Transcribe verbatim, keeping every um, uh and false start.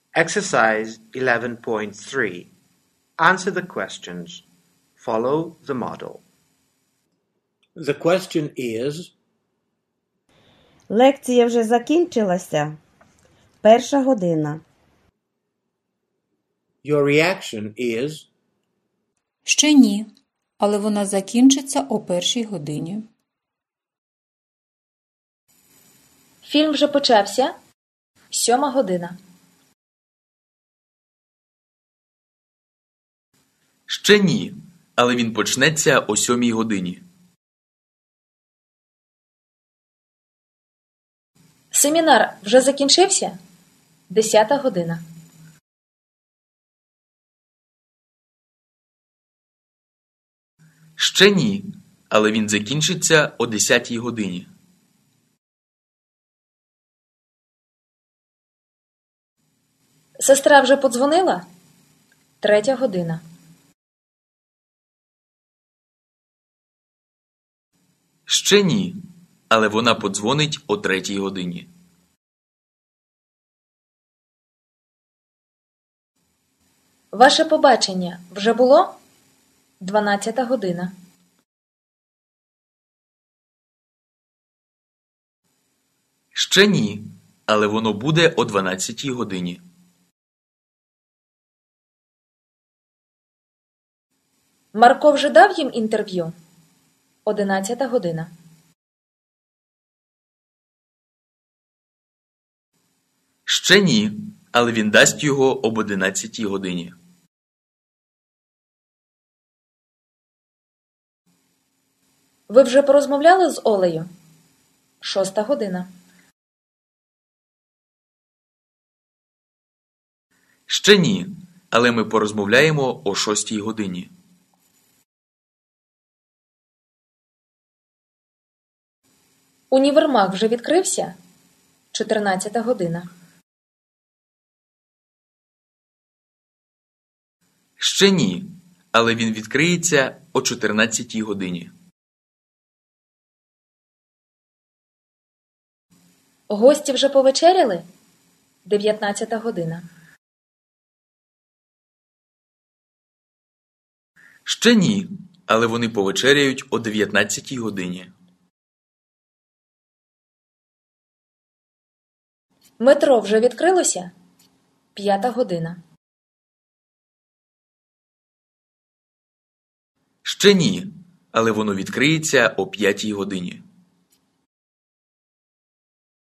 Exercise eleven point three. Answer the questions. Follow the model. The question is: Лекція вже закінчилася. Перша година. Your reaction is: Ще ні, але вона закінчиться о першій годині. Фільм вже почався. Сьома година. Ще ні, але він почнеться о сьомій годині. Семінар вже закінчився. Десята година. Ще ні, але він закінчиться о десятій годині. Сестра вже подзвонила? Третя година. Ще ні, але вона подзвонить о третій годині. Ваше побачення вже було? Дванадцята година. Ще ні, але воно буде о дванадцятій годині. Марко вже дав їм інтерв'ю? Одинадцята година. Ще ні, але він дасть його об одинадцятій годині. Ви вже порозмовляли з Олею? Шоста година. Ще ні, але ми порозмовляємо о шостій годині. Універмаг вже відкрився? Чотирнадцята година. Ще ні, але він відкриється о чотирнадцятій годині. Гості вже повечеряли? Дев'ятнадцята година. Ще ні, але вони повечеряють о дев'ятнадцятій годині. Метро вже відкрилося? П'ята година. Ще ні, але воно відкриється о п'ятій годині.